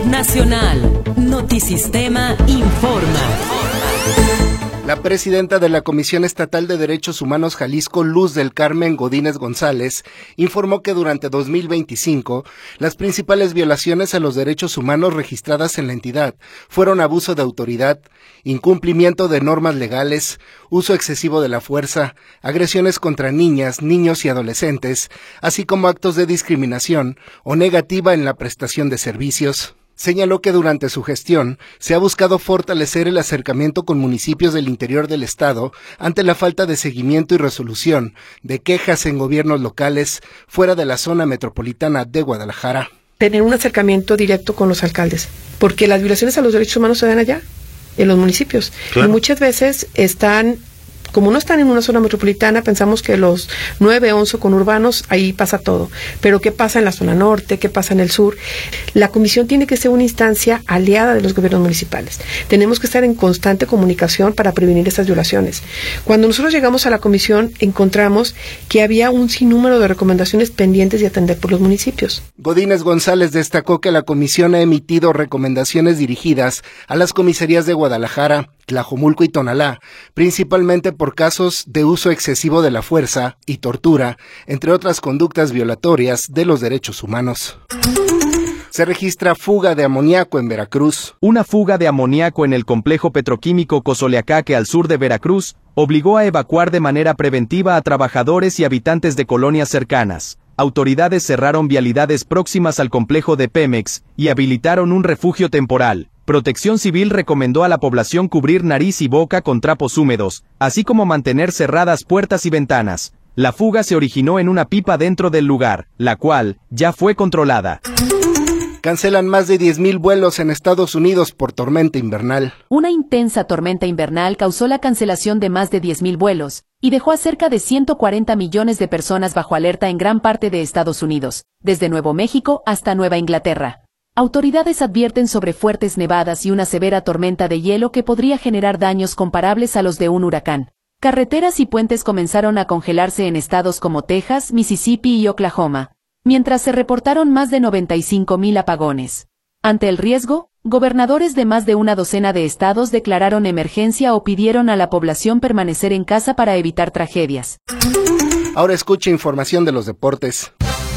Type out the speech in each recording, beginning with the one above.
Nacional. Notisistema informa. La presidenta de la Comisión Estatal de Derechos Humanos Jalisco, Luz del Carmen Godínez González, informó que durante 2025, las principales violaciones a los derechos humanos registradas en la entidad fueron abuso de autoridad, incumplimiento de normas legales, uso excesivo de la fuerza, agresiones contra niñas, niños y adolescentes, así como actos de discriminación o negativa en la prestación de servicios. Señaló que durante su gestión se ha buscado fortalecer el acercamiento con municipios del interior del estado ante la falta de seguimiento y resolución de quejas en gobiernos locales fuera de la zona metropolitana de Guadalajara. Tener un acercamiento directo con los alcaldes, porque las violaciones a los derechos humanos se dan allá, en los municipios. Claro. Y muchas veces como no están en una zona metropolitana, pensamos que los 9, 11 conurbanos, ahí pasa todo. Pero ¿qué pasa en la zona norte? ¿Qué pasa en el sur? La comisión tiene que ser una instancia aliada de los gobiernos municipales. Tenemos que estar en constante comunicación para prevenir estas violaciones. Cuando nosotros llegamos a la comisión, encontramos que había un sinnúmero de recomendaciones pendientes de atender por los municipios. Godínez González destacó que la comisión ha emitido recomendaciones dirigidas a las comisarías de Guadalajara, Tlajomulco y Tonalá, principalmente por casos de uso excesivo de la fuerza y tortura, entre otras conductas violatorias de los derechos humanos. Se registra fuga de amoníaco en Veracruz. Una fuga de amoníaco en el complejo petroquímico Cozoleacaque al sur de Veracruz obligó a evacuar de manera preventiva a trabajadores y habitantes de colonias cercanas. Autoridades cerraron vialidades próximas al complejo de Pemex y habilitaron un refugio temporal. Protección Civil recomendó a la población cubrir nariz y boca con trapos húmedos, así como mantener cerradas puertas y ventanas. La fuga se originó en una pipa dentro del lugar, la cual ya fue controlada. Cancelan más de 10,000 vuelos en Estados Unidos por tormenta invernal. Una intensa tormenta invernal causó la cancelación de más de 10,000 vuelos y dejó a cerca de 140 millones de personas bajo alerta en gran parte de Estados Unidos, desde Nuevo México hasta Nueva Inglaterra. Autoridades advierten sobre fuertes nevadas y una severa tormenta de hielo que podría generar daños comparables a los de un huracán. Carreteras y puentes comenzaron a congelarse en estados como Texas, Mississippi y Oklahoma, mientras se reportaron más de 95,000 apagones. Ante el riesgo, gobernadores de más de una docena de estados declararon emergencia o pidieron a la población permanecer en casa para evitar tragedias. Ahora escucha información de los deportes.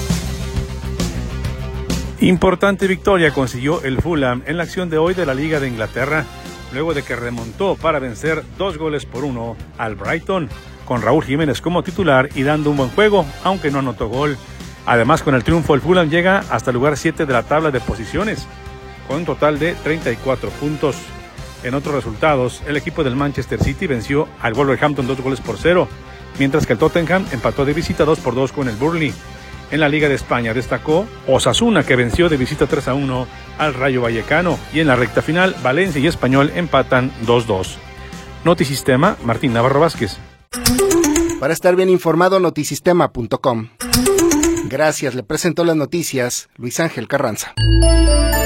Importante victoria consiguió el Fulham en la acción de hoy de la Liga de Inglaterra, luego de que remontó para vencer 2-1 al Brighton, con Raúl Jiménez como titular y dando un buen juego, aunque no anotó gol. Además, con el triunfo, el Fulham llega hasta el lugar 7 de la tabla de posiciones, con un total de 34 puntos. En otros resultados, el equipo del Manchester City venció al Wolverhampton 2-0, mientras que el Tottenham empató de visita 2-2 con el Burnley. En la Liga de España destacó Osasuna, que venció de visita 3-1 al Rayo Vallecano, y en la recta final, Valencia y Español empatan 2-2. Notisistema, Martín Navarro Vázquez. Para estar bien informado, notisistema.com. Gracias, le presentó las noticias Luis Ángel Carranza.